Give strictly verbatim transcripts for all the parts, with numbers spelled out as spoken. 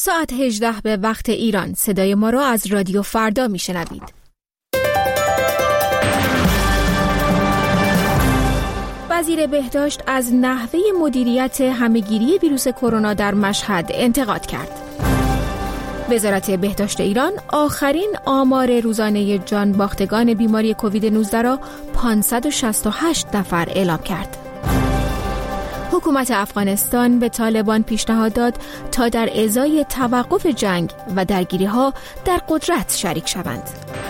ساعت هجده به وقت ایران. صدای ما را از رادیو فردا میشنوید. وزیر بهداشت از نحوه مدیریت همهگیری ویروس کرونا در مشهد انتقاد کرد. وزارت بهداشت ایران آخرین آمار روزانه جانباختگان بیماری کووید نوزده را پانصد و شصت و هشت نفر اعلام کرد. حکومت افغانستان به طالبان پیشنهاد داد تا در ازای توقف جنگ و درگیری‌ها در قدرت شریک شوند.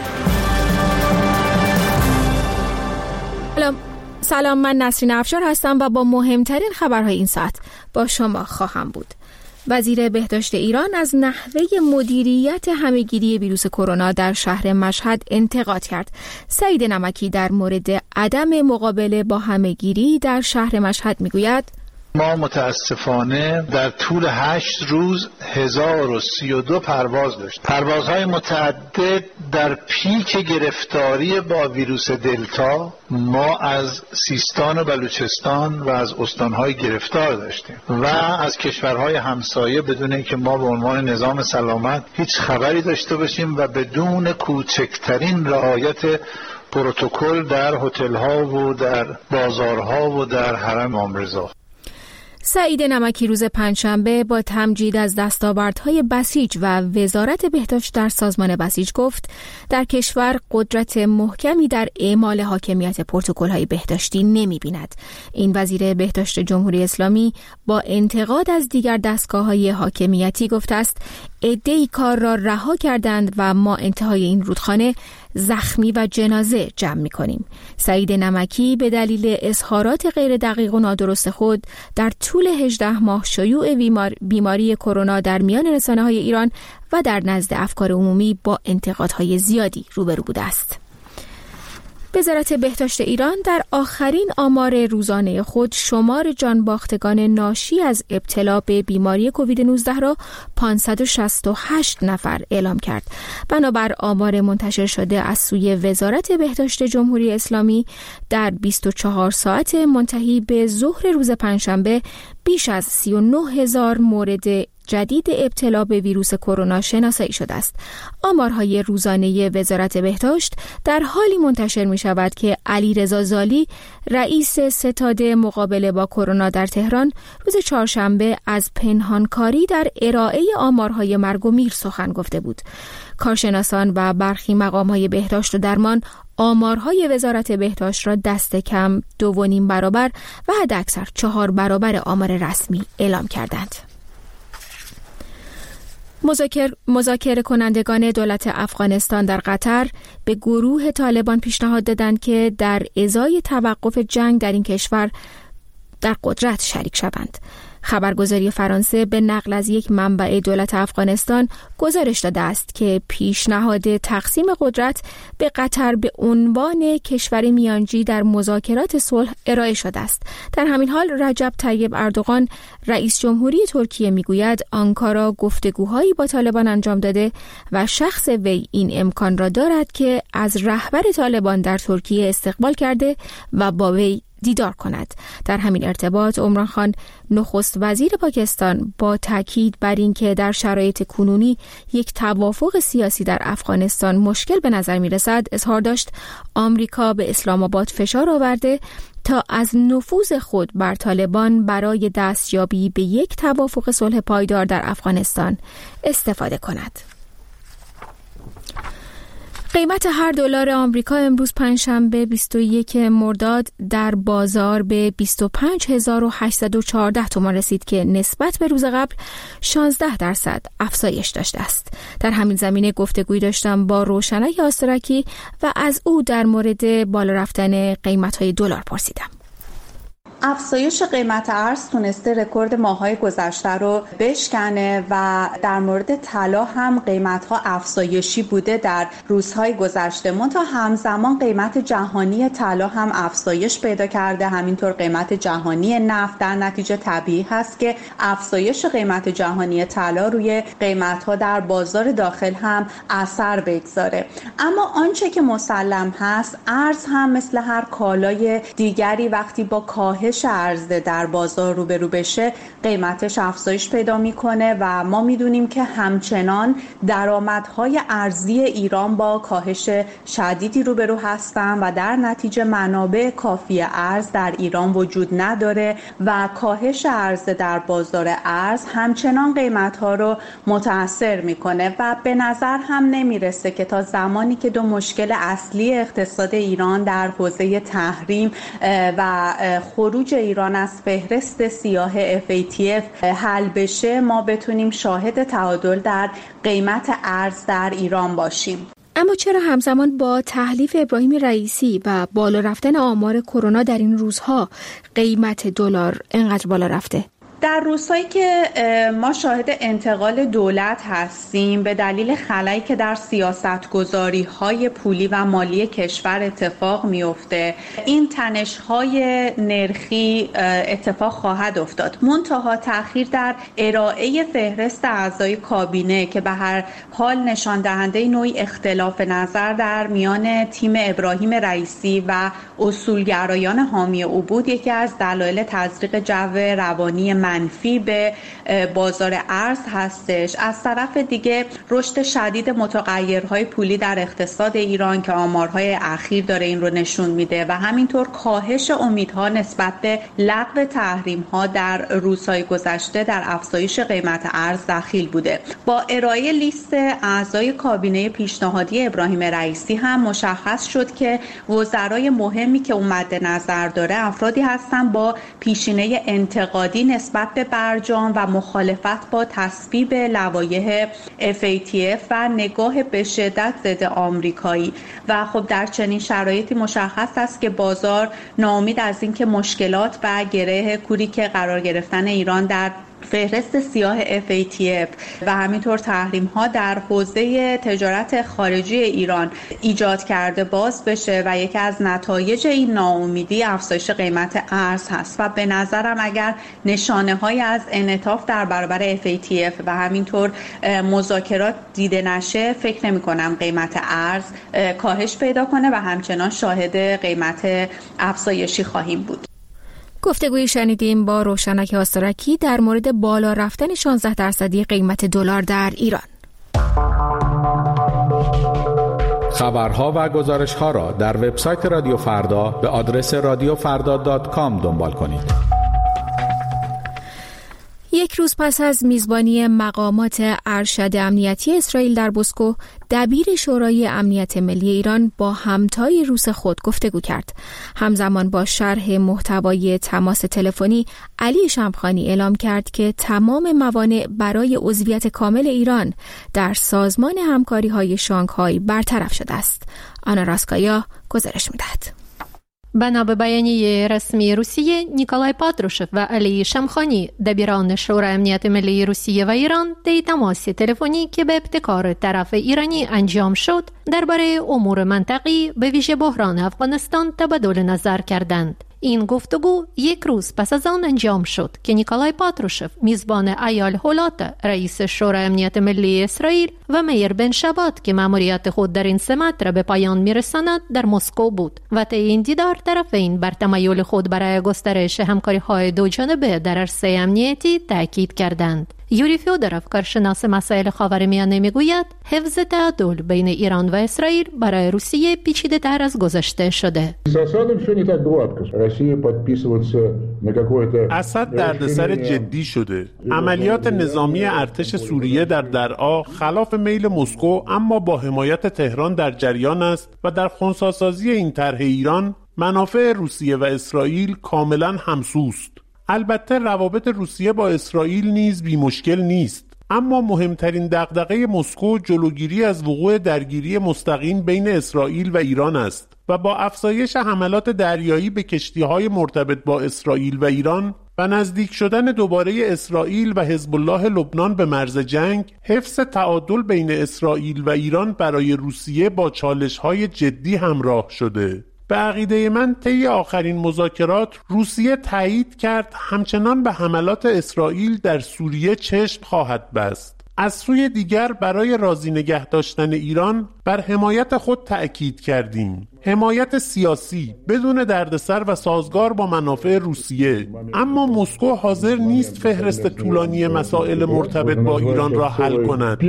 سلام سلام من نسرین افشار هستم و با مهمترین خبرهای این ساعت با شما خواهم بود. وزیر بهداشت ایران از نحوه مدیریت همهگیری ویروس کرونا در شهر مشهد انتقاد کرد. سعید نمکی در مورد عدم مقابله با همهگیری در شهر مشهد میگوید: ما متاسفانه در طول هشت روز هزار و سی و دو پرواز داشت. پروازهای متعدد در پیک گرفتاری با ویروس دلتا ما از سیستان و بلوچستان و از استانهای گرفتار داشتیم و از کشورهای همسایه بدون اینکه ما به عنوان نظام سلامت هیچ خبری داشته باشیم و بدون کوچکترین رعایت پروتکل در هتل‌ها و در بازارها و در حرم امام رضا. سعید نمکی روز پنجشنبه با تمجید از دستاوردهای بسیج و وزارت بهداشت در سازمان بسیج گفت در کشور قدرت محکمی در اعمال حاکمیت پروتکل‌های بهداشتی نمی‌بیند. این وزیر بهداشت جمهوری اسلامی با انتقاد از دیگر دستگاه‌های حاکمیتی گفته است عده‌ای کار را رها کردند و ما انتهای این رودخانه زخمی و جنازه جمع می‌کنیم. سعید نمکی به دلیل اظهارات غیر دقیق و نادرست خود در طول هجده ماه شیوع بیمار بیماری کرونا در میان رسانه‌های ایران و در نزد افکار عمومی با انتقادهای زیادی روبرو بوده است. وزارت بهداشت ایران در آخرین آمار روزانه خود شمار جانباختگان ناشی از ابتلا به بیماری کووید نوزده را پانصد و شصت و هشت نفر اعلام کرد. بنابر آمار منتشر شده از سوی وزارت بهداشت جمهوری اسلامی در بیست و چهار ساعت منتهی به ظهر روز پنجشنبه بیش از سی و نه هزار مورد جدید ابتلا به ویروس کرونا شناسایی شده است. آمارهای روزانه وزارت بهداشت در حالی منتشر می شود که علیرضا زالی رئیس ستاد مقابله با کرونا در تهران روز چهارشنبه از پنهانکاری در ارائه آمارهای مرگ و میر سخن گفته بود. کارشناسان و برخی مقامهای بهداشت و درمان آمارهای وزارت بهداشت را دست کم دو و نیم برابر و حداکثر چهار برابر آمار رسمی اعلام کردند. مذاکره مذاکره کنندگان دولت افغانستان در قطر به گروه طالبان پیشنهاد دادند که در ازای توقف جنگ در این کشور در قدرت شریک شوند. خبرگزاری فرانسه به نقل از یک منبع دولت افغانستان گزارش داده است که پیشنهاد تقسیم قدرت به قطر به عنوان کشور میانجی در مذاکرات صلح ارائه شده است. در همین حال رجب طیب اردوغان رئیس جمهوری ترکیه میگوید آنکارا گفتگوهایی با طالبان انجام داده و شخص وی این امکان را دارد که از رهبر طالبان در ترکیه استقبال کرده و با وی دیدار کند. در همین ارتباط عمران خان نخست وزیر پاکستان با تاکید بر اینکه در شرایط کنونی یک توافق سیاسی در افغانستان مشکل به نظر می رسد اظهار داشت آمریکا به اسلام آباد فشار آورده تا از نفوذ خود بر طالبان برای دستیابی به یک توافق صلح پایدار در افغانستان استفاده کند. قیمت هر دلار آمریکا امروز پنجشنبه بیست و یکم مرداد در بازار به بیست و پنج هزار و هشتصد و چهارده تومان رسید که نسبت به روز قبل شانزده درصد افزایش داشته است. در همین زمینه گفتگویی داشتم با روشنک آسترکی و از او در مورد بالا رفتن قیمت‌های دلار پرسیدم. افزایش قیمت ارز تونسته رکورد ماه‌های گذشته رو بشکنه و در مورد طلا هم قیمت‌ها افزایشی بوده در روزهای گذشته. منتها همزمان قیمت جهانی طلا هم افزایش پیدا کرده، همینطور قیمت جهانی نفت. در نتیجه طبیعی هست که افزایش قیمت جهانی طلا روی قیمت‌ها در بازار داخل هم اثر بگذاره. اما آنچه که مسلم هست، ارز هم مثل هر کالای دیگری وقتی با کاهش کاهش عرضه در بازار روبرو بشه قیمتش افزایش پیدا میکنه و ما میدونیم که همچنان درآمدهای ارزی ایران با کاهش شدیدی روبرو هستن و در نتیجه منابع کافی ارز در ایران وجود نداره و کاهش عرضه در بازار ارز همچنان قیمتها رو متاثر میکنه و به نظر هم نمیرسه که تا زمانی که دو مشکل اصلی اقتصاد ایران در حوزه تحریم و خروج ایران از فهرست سیاه اف ای تی اف حل بشه ما بتونیم شاهد تعادل در قیمت ارز در ایران باشیم. اما چرا همزمان با تحلیف ابراهیم رئیسی و بالا رفتن آمار کرونا در این روزها قیمت دلار انقدر بالا رفته؟ در روزهایی که ما شاهد انتقال دولت هستیم به دلیل خلایی که در سیاستگذاری‌های پولی و مالی کشور اتفاق میفته این تنش‌های نرخی اتفاق خواهد افتاد. منتها تأخیر در ارائه فهرست اعضای کابینه که به هر حال نشان دهنده نوعی اختلاف نظر در میان تیم ابراهیم رئیسی و اصولگرایان حامی او بود یکی از دلایل تزریق جو روانی منفی به بازار ارز هستش. از طرف دیگه رشد شدید متغیرهای پولی در اقتصاد ایران که آمارهای اخیر داره این رو نشون میده و همینطور کاهش امیدها نسبت به لغو تحریم‌ها در روزهای گذشته در افزایش قیمت ارز دخیل بوده. با ارائه لیست اعضای کابینه پیشنهادی ابراهیم رئیسی هم مشخص شد که وزرای مهمی که اون مد نظر داره افرادی هستن با پیشینه انتقادی نسبت به برجام و مخالفت با تصویب لوایح اف ای تی اف و نگاه به شدت ضد آمریکایی و خب در چنین شرایطی مشخص است که بازار ناامید از اینکه مشکلات و گره کوری که قرار گرفتن ایران در فهرست سیاه اف ای تی اف و همینطور تحریم ها در حوزه تجارت خارجی ایران ایجاد کرده باز بشه و یکی از نتایج این ناامیدی افزایش قیمت ارز هست و به نظرم اگر نشانه های از انعطاف در برابر اف ای تی اف و همینطور مذاکرات دیده نشه فکر نمی کنم قیمت ارز کاهش پیدا کنه و همچنان شاهد قیمت افزایشی خواهیم بود. گفتگویی شنیدیم با روشنک آسترکی در مورد بالا رفتن شانزده درصدی قیمت دلار در ایران. خبرها و گزارش‌ها را در وبسایت رادیو فردا به آدرس رادیو فردا دات کام دنبال کنید. یک روز پس از میزبانی مقامات ارشد امنیتی اسرائیل در مسکو، دبیر شورای امنیت ملی ایران با همتای روس خود گفتگو کرد. همزمان با شرح محتوای تماس تلفنی، علی شمخانی اعلام کرد که تمام موانع برای عضویت کامل ایران در سازمان همکاری‌های شانگهای برطرف شده است. آنا راسکایا گزارش می‌دهد. بنا به بیانیه رسمی روسیه، نیکولای پاتروشف و علی شمخانی دبیران شورای امنیت ملی روسیه و ایران طی تماس تلفنی که به ابتکار طرف ایرانی انجام شد درباره امور منطقی به ویژه بحران افغانستان تبادل نظر کردند. این گفتگو یک روز پس از آن انجام شد که نیکولای پاتروشف میزبان ایال هولات رئیس شورای امنیت ملی اسرائیل و میر بن شبات که مأموریت خود در این سمت را به پایان میرساند در مسکو بود و طی این دیدار طرفین بر تمایل خود برای گسترش همکاری‌های دوجانبه در عرصه امنیتی تاکید کردند. یوری فیودروف کارشناس مسائل خاورمیانه میگوید حفظ تعادل بین ایران و اسرائیل برای روسیه پیچیده تر از گذشته شده. اسد دردسر جدی شده. عملیات نظامی ارتش سوریه در درعا خلاف میل مسکو اما با حمایت تهران در جریان است و در خنثی‌سازی این طرح ایران منافع روسیه و اسرائیل کاملا همسوست. البته روابط روسیه با اسرائیل نیز بی مشکل نیست، اما مهمترین دغدغه مسکو جلوگیری از وقوع درگیری مستقیم بین اسرائیل و ایران است و با افزایش حملات دریایی به کشتی‌های مرتبط با اسرائیل و ایران و نزدیک شدن دوباره اسرائیل و حزب الله لبنان به مرز جنگ، حفظ تعادل بین اسرائیل و ایران برای روسیه با چالش‌های جدی همراه شده. به عقیده من طی آخرین مذاکرات روسیه تایید کرد همچنان به حملات اسرائیل در سوریه چشم خواهد بست. از سوی دیگر برای راضی نگه داشتن ایران بر حمایت خود تأکید کردیم. حمایت سیاسی بدون دردسر و سازگار با منافع روسیه، اما مسکو حاضر نیست فهرست طولانی مسائل مرتبط با ایران را حل کند.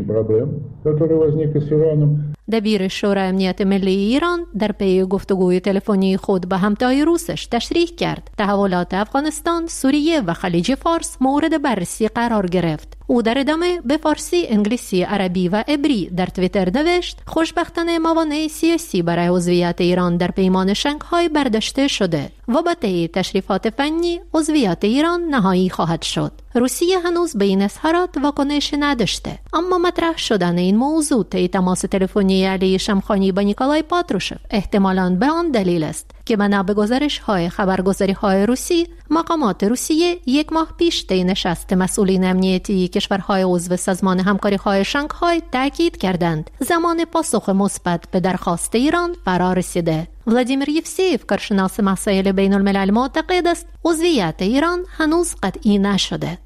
دبیر شورای امنیت ملی ایران در پی گفتگوی تلفنی خود به همتای روسش تشریح کرد تحولات افغانستان، سوریه و خلیج فارس مورد بررسی قرار گرفت. او در ادامه به فارسی، انگلیسی، عربی و عبری در توییتر نوشت: خوشبختانه موانع سیاسی برای عضویت ایران در پیمان شانگهای برداشته شده و با طی تشریفات فنی عضویت ایران نهایی خواهد شد. روسیه هنوز به این اظهارات واکنش نداشته، اما مطرح شدن این موضوع طی تماس تلفنی علی شمخانی با نیکولای پاتروشف احتمالاً به آن دلیل است که بنا به گزارش‌های خبرگزاری‌های روسی، مقامات روسیه یک ماه پیش طی نشست مسئولین امنیتی کشورهای عضو سازمان همکاری‌های شانگهای تاکید کردند زمان پاسخ مثبت به درخواست ایران فرا رسیده. ولادیمیر یفسیف، کارشناس مسائل بین الملل، معتقد است عضویت ایران هنوز قطعی نشده.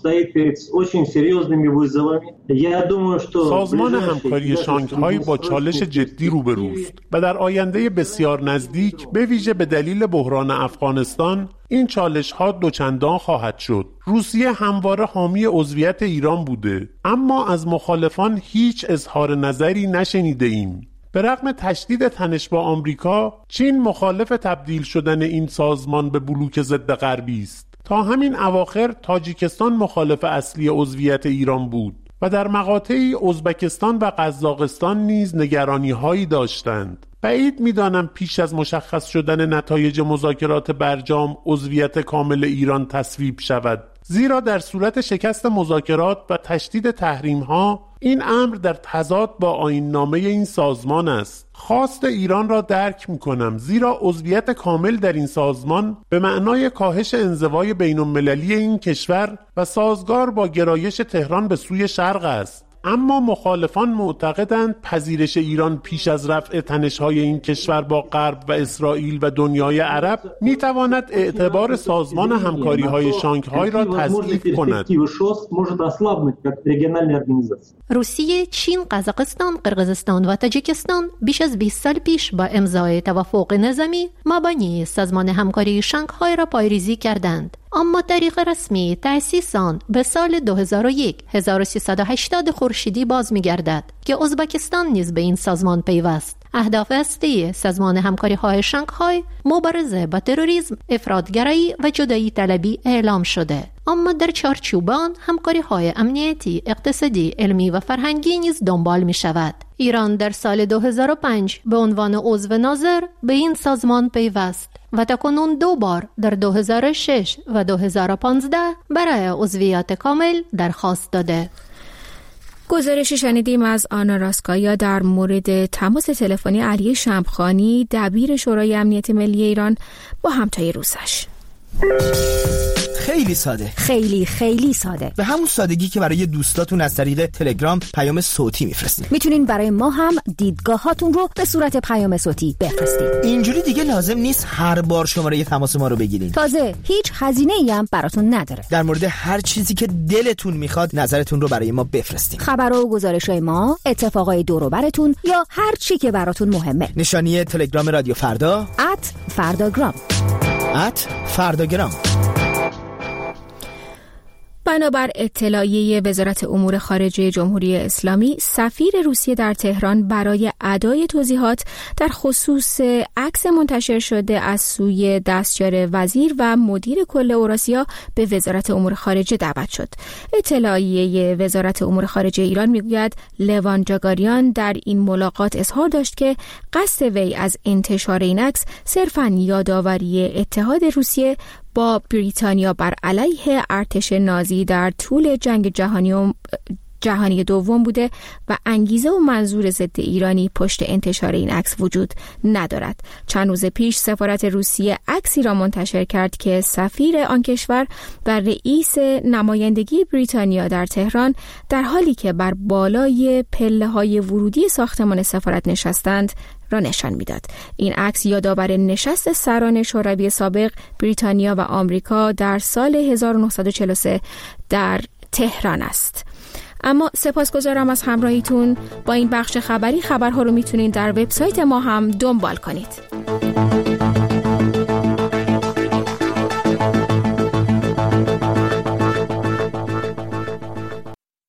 سازمان همکاری شانگهای با چالش جدی روبروست و در آینده بسیار نزدیک به ویژه به دلیل بحران افغانستان این چالش ها دوچندان خواهد شد. روسیه همواره حامی عضویت ایران بوده، اما از مخالفان هیچ اظهار نظری نشنیده ایم. به رغم تشدید تنش با آمریکا، چین مخالف تبدیل شدن این سازمان به بلوک ضد غربی است. تا همین اواخر تاجیکستان مخالف اصلی عضویت ایران بود و در مقاطعی ازبکستان و قزاقستان نیز نگرانی‌هایی داشتند. بعید می‌دانم پیش از مشخص شدن نتایج مذاکرات برجام عضویت کامل ایران تصویب شود، زیرا در صورت شکست مذاکرات و تشدید تحریم‌ها این امر در تضاد با آیین‌نامه این سازمان است. خواست ایران را درک می‌کنم، زیرا عضویت کامل در این سازمان به معنای کاهش انزوای بین‌المللی این کشور و سازگار با گرایش تهران به سوی شرق است. اما مخالفان معتقدند پذیرش ایران پیش از رفع تنش‌های این کشور با غرب و اسرائیل و دنیای عرب می‌تواند اعتبار سازمان همکاری‌های شانگهای را تضعیف کند. روسیه، چین، قزاقستان، قرقیزستان و تاجیکستان بیش از بیست سال پیش با امضای توافق نظامی مبانی سازمان همکاری شانگهای را پایریزی کردند. اما تاریخ رسمی تأسیس آن به سال دو هزار و یک هزار و سیصد و هشتاد خورشیدی باز می‌گردد که ازبکستان نیز به این سازمان پیوست. اهداف اصلی سازمان همکاری‌های شانگهای مبارزه با تروریسم، افراط‌گرایی و جدایی طلبی اعلام شده، اما در چارچوب آن همکاری‌های امنیتی، اقتصادی، علمی و فرهنگی نیز دنبال می‌شود. ایران در سال دو هزار و پنج به عنوان عضو ناظر به این سازمان پیوست و تاکنون دو بار در دو هزار و شش و دو هزار و پانزده برای عضویت کامل درخواست داده. گزارشی شنیدیم از آنا راسکایا در مورد تماس تلفنی علی شمخانی، دبیر شورای امنیت ملی ایران با همتای روسش. خیلی ساده، خیلی خیلی ساده، به همون سادگی که برای دوستاتون از طریق تلگرام پیام صوتی میفرستین. میتونین برای ما هم دیدگاهاتون رو به صورت پیام صوتی بفرستین. اینجوری دیگه لازم نیست هر بار شماره تماس ما رو بگیرین. تازه هیچ هزینه‌ای هم براتون نداره. در مورد هر چیزی که دلتون میخواد نظرتون رو برای ما بفرستین. خبر و گزارش‌های ما، اتفاقای دور و براتون یا هر چی که براتون مهمه. نشانی تلگرام رادیو فردا ات فرداگرام ات فرداگرام. بنابر اطلاعیه وزارت امور خارجه جمهوری اسلامی، سفیر روسیه در تهران برای ادای توضیحات در خصوص عکس منتشر شده از سوی دستیار وزیر و مدیر کل اوراسیا به وزارت امور خارجه دعوت شد. اطلاعیه وزارت امور خارجه ایران میگوید لوان جاگاریان در این ملاقات اظهار داشت که قصد وی از انتشار این عکس صرفاً یادآوری اتحاد روسیه با بریتانیا بر علیه ارتش نازی در طول جنگ جهانی جهانی دوم بوده و انگیزه و منظور ضد ایرانی پشت انتشار این عکس وجود ندارد. چند روز پیش سفارت روسیه عکسی را منتشر کرد که سفیر آن کشور و رئیس نمایندگی بریتانیا در تهران در حالی که بر بالای پله‌های ورودی ساختمان سفارت نشستند را نشان میداد. این عکس یادآور نشست سران شوروی سابق بریتانیا و آمریکا در سال هزار و نهصد و چهل و سه در تهران است. اما سپاسگزارم از همراهیتون. با این بخش خبری خبرها رو میتونین در وبسایت ما هم دنبال کنید.